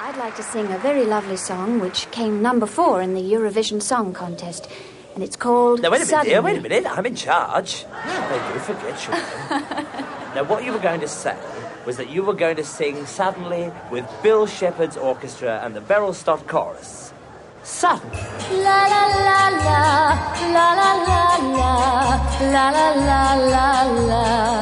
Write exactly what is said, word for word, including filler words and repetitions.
I'd like to sing a very lovely song which came number four in the Eurovision Song Contest. And it's called Now, wait a minute, Suddenly. dear, wait a minute. I'm in charge. They do forget you. Now, what you were going to say was that you were going to sing Suddenly with Bill Shepherd's orchestra and the Beryl Stott chorus. Suddenly. La la la la, la la la la, la la la la la.